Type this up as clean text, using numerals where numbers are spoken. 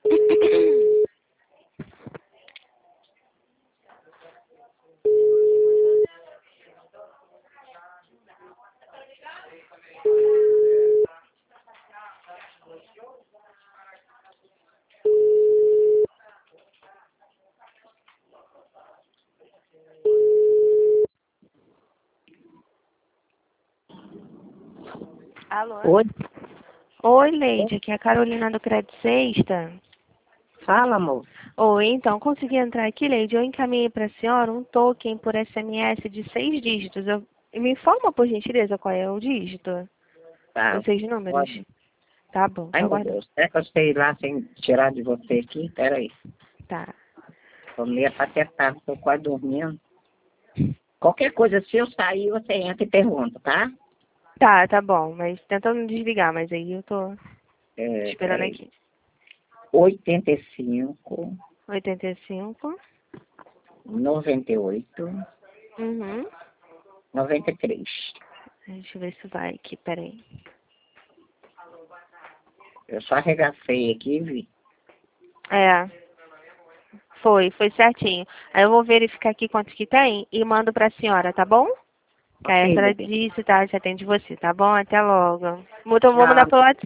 Alô? Oi, Oi, Leide, aqui é a Carolina do Crédito Sexta. fala, amor. Oi, então, consegui entrar aqui, Leide. Eu encaminhei para a senhora um token por SMS de 6 dígitos. Me informa, por gentileza, qual é o dígito? Tá, Os 6 números. pode. Tá bom, Ai, tá meu guardando. Deus, é que eu sei lá sem tirar de você aqui? Peraí. Tá. Tô meio apatetado, tô quase dormindo. Qualquer coisa, se eu sair, você entra e pergunta, tá? Tá bom, mas tentando desligar, mas aí eu tô esperando Peraí. aqui. 85, 85. 98, Uhum. 93. Deixa eu ver se vai aqui, peraí. Eu só arregacei aqui e vi. É, foi certinho. Aí eu vou verificar aqui quantos que tem e mando pra senhora, tá bom? Que aí a Ok, senhora bebê. disse, tá? Já atende você, tá bom? Até logo. Então vou mandar Tchau. pelo WhatsApp.